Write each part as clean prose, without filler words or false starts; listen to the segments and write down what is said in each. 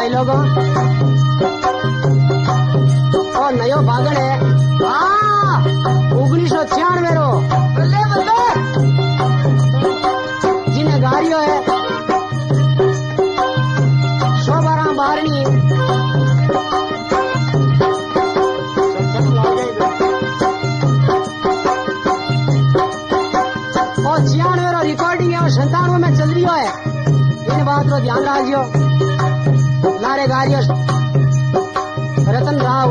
भाई लोगों। और नयो भागण है 1996 रो बल्ले बल्ले जिन्हें गाड़ियों है शोभाराम बारणी और 96 रो रिकॉर्डिंग है और 97 में चल रही है। इन बात को ध्यान रखियो। लारे गाड़ियों रतन राव,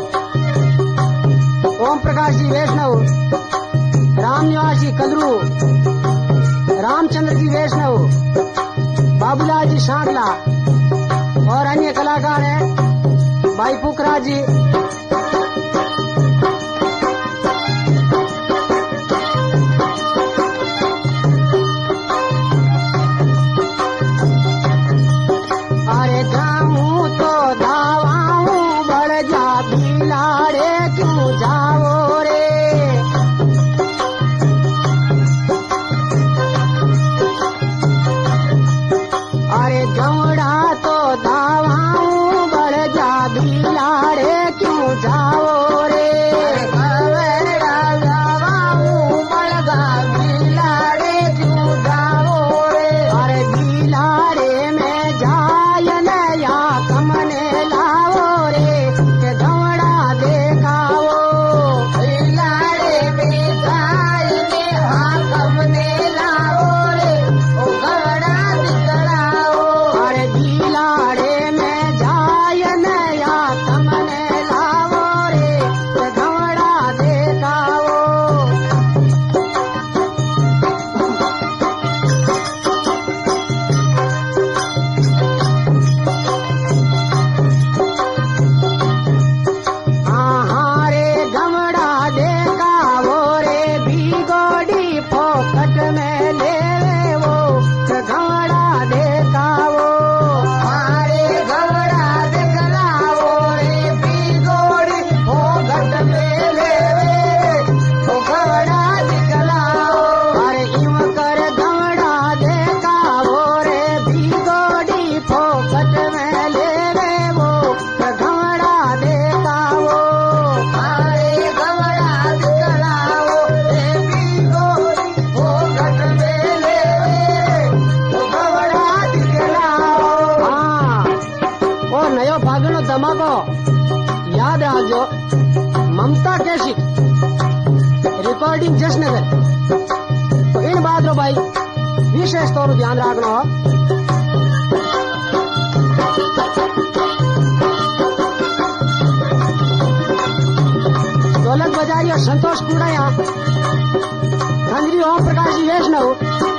ओम प्रकाश जी वैष्णव, राम निवास जी कलरू, रामचंद्र जी वैष्णव, बाबूलाल जी शांकला और अन्य कलाकार हैं भाई पुखराज जी। अरे जाऊं तो धावाऊं बढ़ जा बिलाड़े क्यों जाओ रे। अरे गौड़ा तो धावाऊं बढ़ जा बिलाड़े क्यों जाओ रे। गौड़ा धावाऊं बढ़ जा बिलाड़े क्यों जाओ रे। अरे बिलाड़े में जाय नया कमने लाओ रे के गौड़ा देखाओ। बिलाड़े में जाय नया कमने लाओ रे ओ गौड़ा दिखलाओ। अरे बिलाड़े में जाय नया कमने लाओ रे के गौड़ा देखाओ। हाँ रे गमड़ा देखावो रे बीगोड़ी फोकट में ले वो गमड़ा देखावो। हाँ रे गमड़ा दिखलाओ रे बीगोड़ी फोकट में ले वो गमड़ा दिखलाओ। अरे यूं कर गमड़ा देखावो रे बीगोड़ी फोकट में ले वो गमड़ा देखाओ। अरे गमड़ा दिखलाओ रे बीगोड़ी फोकट में ले वो गमड़ा दिखलाओ। हाँ ओ नयो भागनो धमाको याद राखजो। ममता कैशिक रिकॉर्डिंग जसनगर। तो इन बात रो भाई विशेष तौर पर ध्यान रखना हो। ढोलक बजारी और संतोष कुड़ाया, खंजरी ओम प्रकाश जी वैष्णव,